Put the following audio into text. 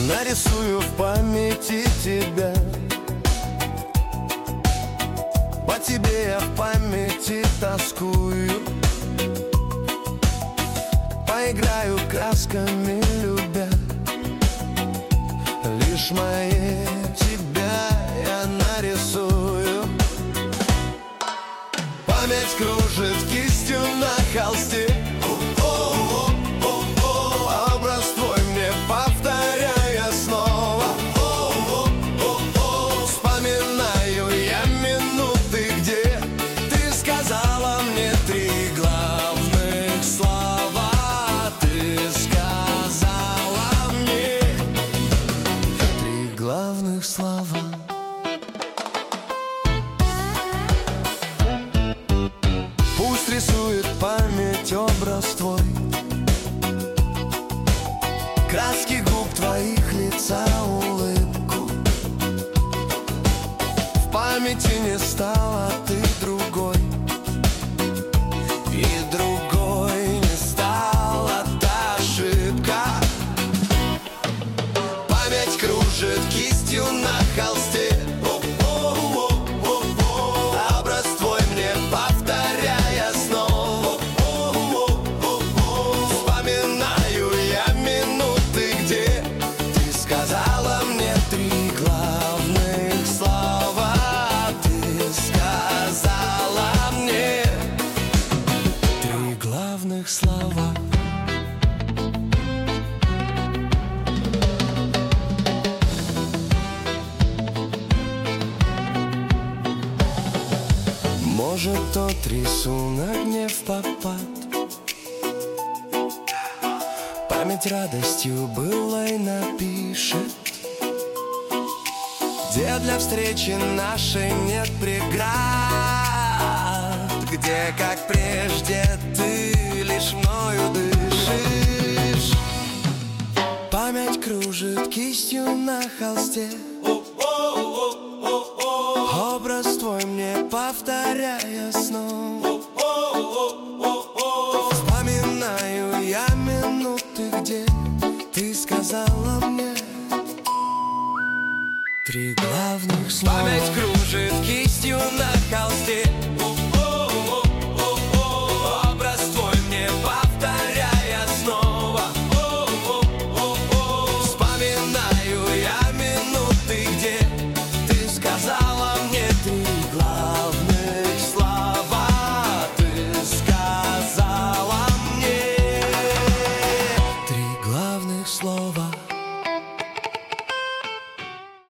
Нарисую в памяти тебя. По тебе я в памяти тоскую. Поиграю красками, любя. Лишь моей тебя я нарисую. Память кружит кистью на холсте. Образ твой мне повторяя снова. Вспоминаю я минуты, где ты сказала мне три главных слова. Ты сказала мне три главных слова. Пусть рисует память образ твой, краски губ твоих, лица, улыбку. В памяти не стала ты другой, и другой не стала та ошибка. Память кружит кистью на холсте. Образ твой мне повторяя снова. Вспоминаю я минуты, где ты сказала мне три главных слова. Ты сказала мне три главных слова. Может, тот рисунок не впопад, память радостью былой напишет, где для встречи нашей нет преград, где, как прежде, ты лишь мною дышишь. Память кружит кистью на холсте. Образ твой мне повторяя снова. Вспоминаю я минуты, где ты сказала мне три главных слова. Память кружит кистью на холсте. Образ твой мне повторяя снова. Вспоминаю я минуты, где ты сказала мне три главных слова. Ты сказала мне три главных слова.